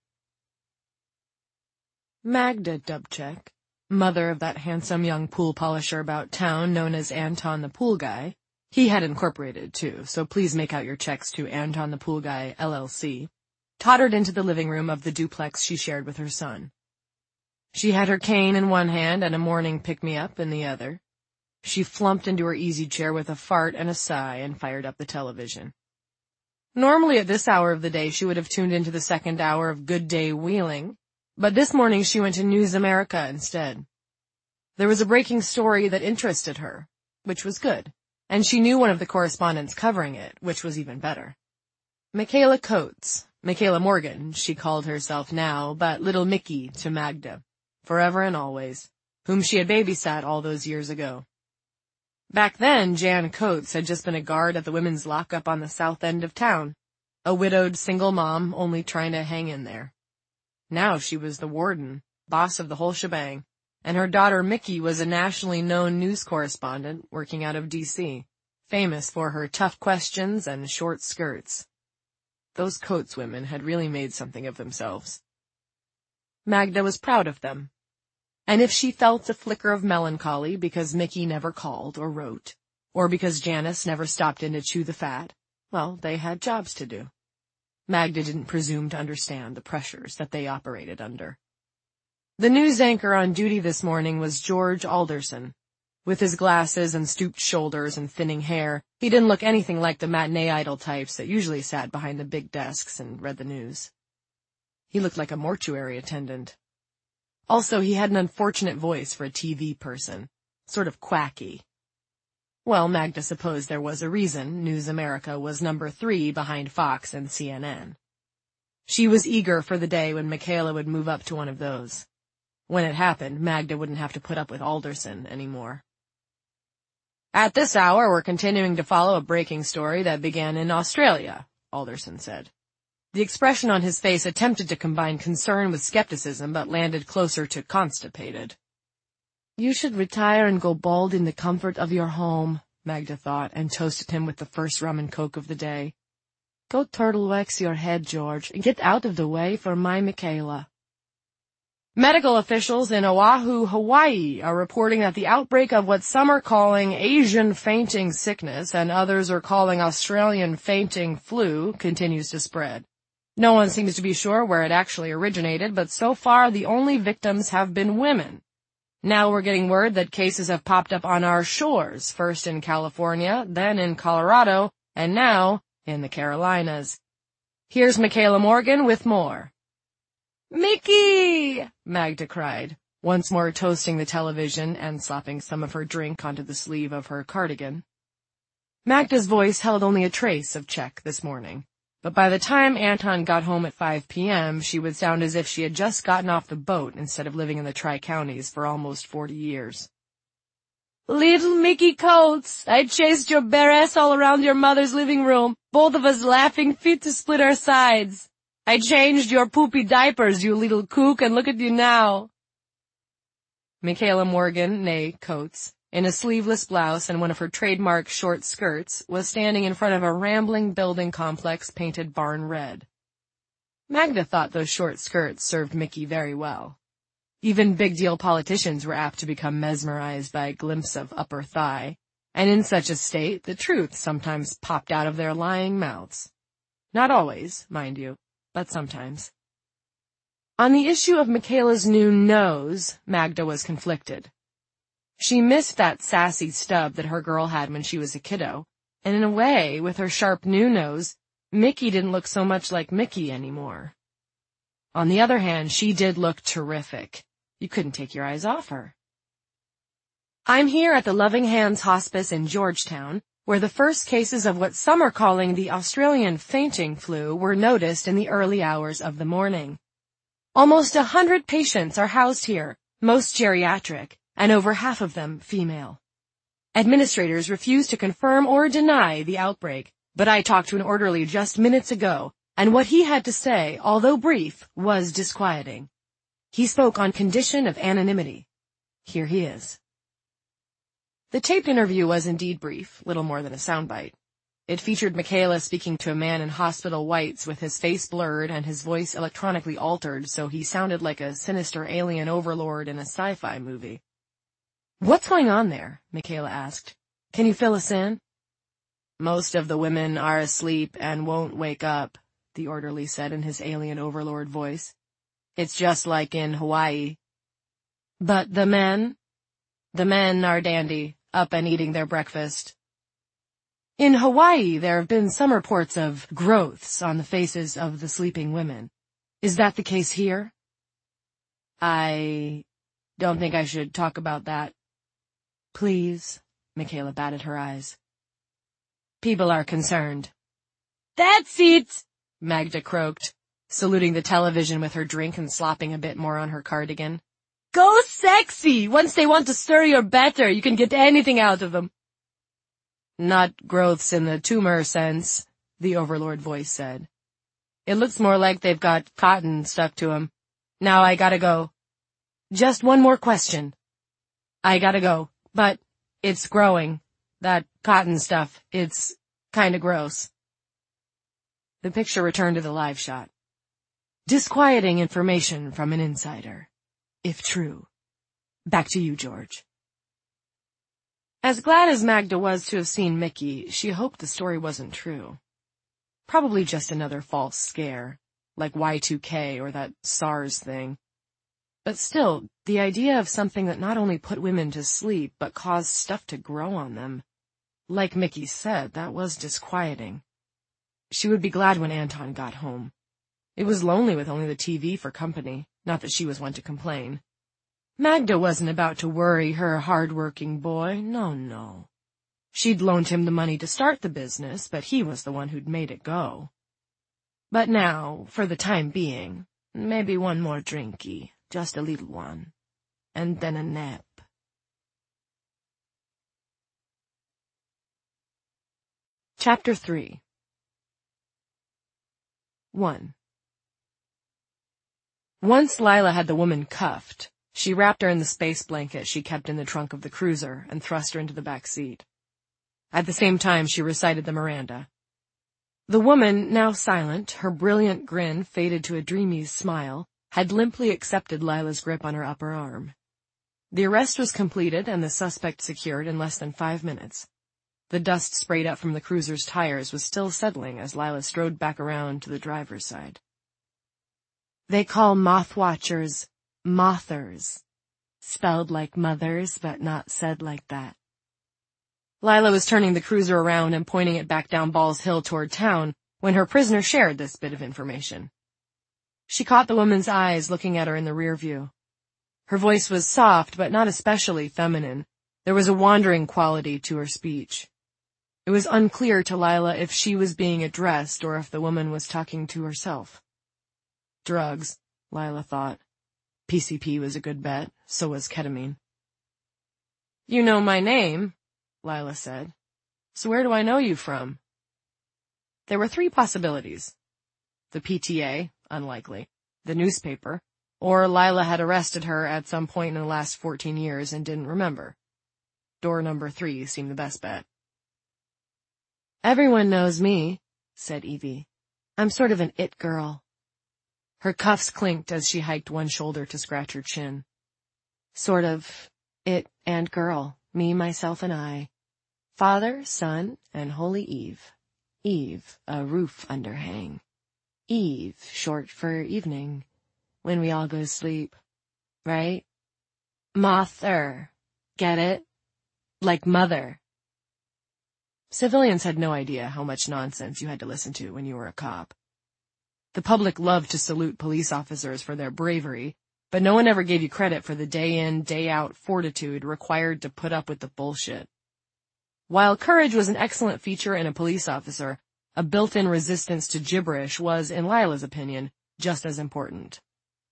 Speaker 2: Magda Dubček, mother of that handsome young pool polisher about town known as Anton the Pool Guy. He had incorporated, too, so please make out your checks to Anton the Pool Guy, LLC, tottered into the living room of the duplex she shared with her son. She had her cane in one hand and a morning pick-me-up in the other. She flumped into her easy chair with a fart and a sigh and fired up the television. Normally at this hour of the day she would have tuned into the second hour of Good Day Wheeling, but this morning she went to News America instead. There was a breaking story that interested her, which was good, and she knew one of the correspondents covering it, which was even better. Michaela Coates, Michaela Morgan, she called herself now, but Little Mickey to Magda, forever and always, whom she had babysat all those years ago. Back then, Jan Coates had just been a guard at the women's lockup on the south end of town, a widowed single mom only trying to hang in there. Now she was the warden, boss of the whole shebang, and her daughter Mickey was a nationally known news correspondent working out of D.C., famous for her tough questions and short skirts. Those Coates women had really made something of themselves. Magda was proud of them. And if she felt a flicker of melancholy because Mickey never called or wrote, or because Janice never stopped in to chew the fat, well, they had jobs to do. Magda didn't presume to understand the pressures that they operated under. The news anchor on duty this morning was George Alderson. With his glasses and stooped shoulders and thinning hair, he didn't look anything like the matinee idol types that usually sat behind the big desks and read the news. He looked like a mortuary attendant. Also, he had an unfortunate voice for a TV person, sort of quacky. Well, Magda supposed there was a reason News America was number 3 behind Fox and CNN. She was eager for the day when Michaela would move up to one of those. When it happened, Magda wouldn't have to put up with Alderson anymore. At this hour, we're continuing to follow a breaking story that began in Australia, Alderson said. The expression on his face attempted to combine concern with skepticism, but landed closer to constipated. You should retire and go bald in the comfort of your home, Magda thought, and toasted him with the first rum and coke of the day. Go turtle wax your head, George, and get out of the way for my Michaela. Medical officials in Oahu, Hawaii, are reporting that the outbreak of what some are calling Asian fainting sickness and others are calling Australian fainting flu continues to spread. No one seems to be sure where it actually originated, but so far the only victims have been women. Now we're getting word that cases have popped up on our shores, first in California, then in Colorado, and now in the Carolinas. Here's Michaela Morgan with more. Mickey! Magda cried, once more toasting the television and slopping some of her drink onto the sleeve of her cardigan. Magda's voice held only a trace of Czech this morning, but by the time Anton got home at 5 p.m., she would sound as if she had just gotten off the boat instead of living in the Tri-Counties for almost 40 years. Little Mickey Coates, I chased your bare ass all around your mother's living room, both of us laughing fit to split our sides. I changed your poopy diapers, you little kook, and look at you now. Michaela Morgan, née Coates, in a sleeveless blouse and one of her trademark short skirts, was standing in front of a rambling building complex painted barn red. Magda thought those short skirts served Mickey very well. Even big-deal politicians were apt to become mesmerized by a glimpse of upper thigh, and in such a state the truth sometimes popped out of their lying mouths. Not always, mind you, but sometimes. On the issue of Michaela's new nose, Magda was conflicted. She missed that sassy stub that her girl had when she was a kiddo, and in a way, with her sharp new nose, Mickey didn't look so much like Mickey anymore. On the other hand, she did look terrific. You couldn't take your eyes off her. I'm here at the Loving Hands Hospice in Georgetown, where the first cases of what some are calling the Australian fainting flu were noticed in the early hours of the morning. Almost 100 patients are housed here, most geriatric, and over half of them female. Administrators refuse to confirm or deny the outbreak, but I talked to an orderly just minutes ago, and what he had to say, although brief, was disquieting. He spoke on condition of anonymity. Here he is. The taped interview was indeed brief, little more than a soundbite. It featured Michaela speaking to a man in hospital whites with his face blurred and his voice electronically altered so he sounded like a sinister alien overlord in a sci-fi movie. What's going on there? Michaela asked. Can you fill us in? Most of the women are asleep and won't wake up, the orderly said in his alien overlord voice. It's just like in Hawaii. But the men? The men are dandy, up and eating their breakfast. In Hawaii, there have been some reports of growths on the faces of the sleeping women. Is that the case here? I don't think I should talk about that. Please, Michaela batted her eyes. People are concerned. That's it, Magda croaked, saluting the television with her drink and slopping a bit more on her cardigan. Go sexy! Once they want to stir your batter, you can get anything out of them. Not growths in the tumor sense, the overlord voice said. It looks more like they've got cotton stuck to 'em. Now I gotta go. Just one more question. I gotta go, but it's growing. That cotton stuff, it's kinda gross. The picture returned to the live shot. Disquieting information from an insider. If true. Back to you, George. As glad as Magda was to have seen Mickey, she hoped the story wasn't true. Probably just another false scare, like Y2K or that SARS thing. But still, the idea of something that not only put women to sleep, but caused stuff to grow on them. Like Mickey said, that was disquieting. She would be glad when Anton got home. It was lonely with only the TV for company, not that she was one to complain. Magda wasn't about to worry her hard-working boy, no. She'd loaned him the money to start the business, but he was the one who'd made it go. But now, for the time being, maybe one more drinky, just a little one, and then a nap. Chapter 3 1. Once Lila had the woman cuffed, she wrapped her in the space blanket she kept in the trunk of the cruiser and thrust her into the back seat. At the same time, she recited the Miranda. The woman, now silent, her brilliant grin faded to a dreamy smile, had limply accepted Lila's grip on her upper arm. The arrest was completed and the suspect secured in less than 5 minutes. The dust sprayed up from the cruiser's tires was still settling as Lila strode back around to the driver's side. They call moth watchers mothers, spelled like mothers but not said like that. Lila was turning the cruiser around and pointing it back down Balls Hill toward town when her prisoner shared this bit of information. She caught the woman's eyes looking at her in the rear view. Her voice was soft but not especially feminine. There was a wandering quality to her speech. It was unclear to Lila if she was being addressed or if the woman was talking to herself. Drugs, Lila thought. PCP was a good bet, so was ketamine. You know my name, Lila said. So where do I know you from? There were 3 possibilities. The PTA, unlikely. The newspaper. Or Lila had arrested her at some point in the last 14 years and didn't remember. Door number 3 seemed the best bet. "Everyone knows me," said Evie. "I'm sort of an it girl." Her cuffs clinked as she hiked one shoulder to scratch her chin. "Sort of it and girl, me, myself, and I. Father, Son, and Holy Eve. Eve, a roof underhang. Eve, short for evening, when we all go to sleep. Right? Mother. Get it? Like mother." Civilians had no idea how much nonsense you had to listen to when you were a cop. The public loved to salute police officers for their bravery, but no one ever gave you credit for the day-in, day-out fortitude required to put up with the bullshit. While courage was an excellent feature in a police officer, a built-in resistance to gibberish was, in Lila's opinion, just as important.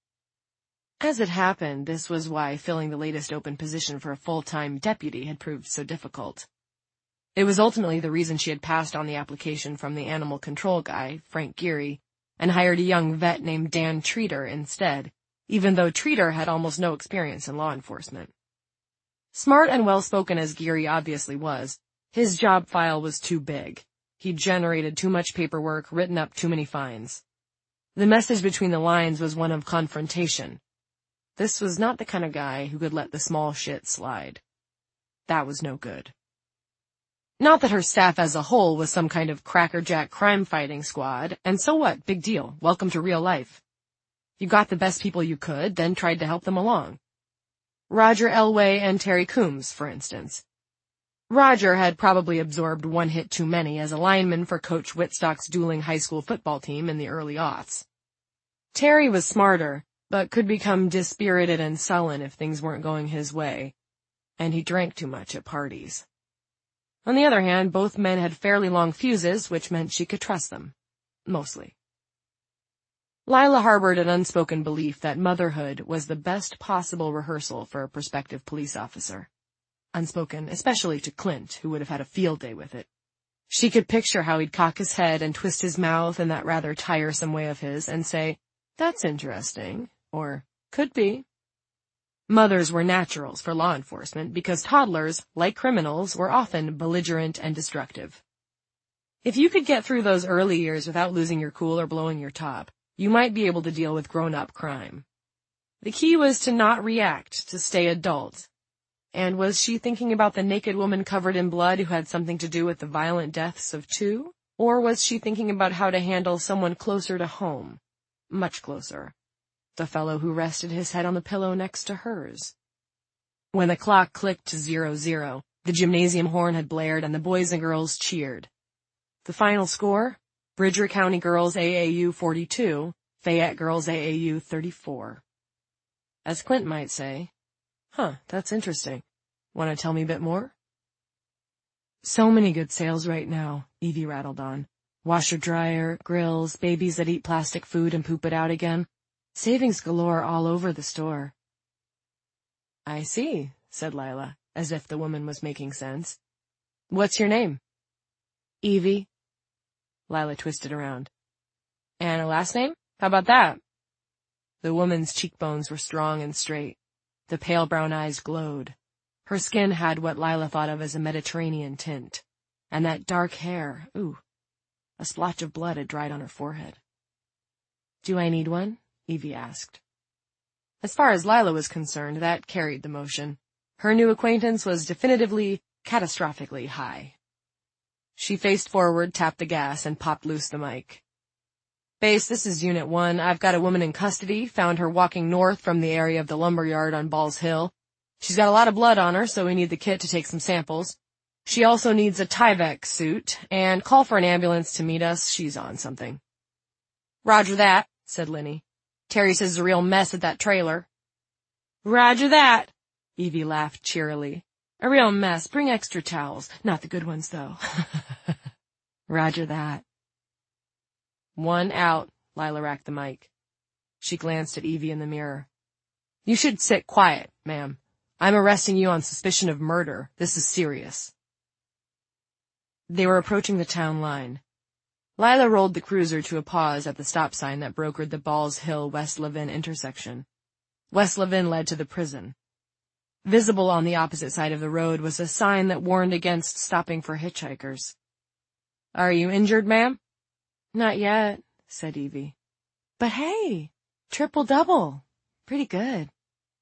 Speaker 2: As it happened, this was why filling the latest open position for a full-time deputy had proved so difficult. It was ultimately the reason she had passed on the application from the animal control guy, Frank Geary, and hired a young vet named Dan Treater instead, even though Treater had almost no experience in law enforcement. Smart and well-spoken as Geary obviously was, his job file was too big. He'd generated too much paperwork, written up too many fines. The message between the lines was one of confrontation. This was not the kind of guy who could let the small shit slide. That was no good. Not that her staff as a whole was some kind of crackerjack crime-fighting squad, and so what? Big deal. Welcome to real life. You got the best people you could, then tried to help them along. Roger Elway and Terry Coombs, for instance. Roger had probably absorbed one hit too many as a lineman for Coach Whitstock's dueling high school football team in the early aughts. Terry was smarter, but could become dispirited and sullen if things weren't going his way, and he drank too much at parties. On the other hand, both men had fairly long fuses, which meant she could trust them. Mostly. Lila harbored an unspoken belief that motherhood was the best possible rehearsal for a prospective police officer. Unspoken, especially to Clint, who would have had a field day with it. She could picture how he'd cock his head and twist his mouth in that rather tiresome way of his and say, "That's interesting," or "could be." Mothers were naturals for law enforcement because toddlers, like criminals, were often belligerent and destructive. If you could get through those early years without losing your cool or blowing your top, you might be able to deal with grown-up crime. The key was to not react, to stay adult. And was she thinking about the naked woman covered in blood who had something to do with the violent deaths of 2? Or was she thinking about how to handle someone closer to home? Much closer. The fellow who rested his head on the pillow next to hers. When the clock clicked to 00, the gymnasium horn had blared and the boys and girls cheered. The final score? Bridger County Girls AAU 42, Fayette Girls AAU 34. As Clint might say, "Huh, that's interesting. Want to tell me a bit more?" "So many good sales right now," Evie rattled on. "Washer-dryer, grills, babies that eat plastic food and poop it out again. Savings galore all over the store." "I see," said Lila, as if the woman was making sense. "What's your name?" "Evie." Lila twisted around. "And a last name? How about that?" The woman's cheekbones were strong and straight. The pale brown eyes glowed. Her skin had what Lila thought of as a Mediterranean tint. And that dark hair, ooh. A splotch of blood had dried on her forehead. "Do I need one?" Evie asked. As far as Lila was concerned, that carried the motion. Her new acquaintance was definitively, catastrophically high. She faced forward, tapped the gas, and popped loose the mic. "Base, this is Unit 1. I've got a woman in custody, found her walking north from the area of the lumberyard on Balls Hill. She's got a lot of blood on her, so we need the kit to take some samples. She also needs a Tyvek suit, and call for an ambulance to meet us. She's on something." "Roger that," said Lenny. "Terry says it's a real mess at that trailer." "Roger that," Evie laughed cheerily. "A real mess. Bring extra towels. Not the good ones, though." "Roger that." "One out," Lila racked the mic. She glanced at Evie in the mirror. "You should sit quiet, ma'am. I'm arresting you on suspicion of murder. This is serious." They were approaching the town line. Lila rolled the cruiser to a pause at the stop sign that brokered the Balls Hill-West Levin intersection. West Levin led to the prison. Visible on the opposite side of the road was a sign that warned against stopping for hitchhikers. "Are you injured, ma'am?"
Speaker 1: "Not yet," said Evie. "But hey, triple-double. Pretty good."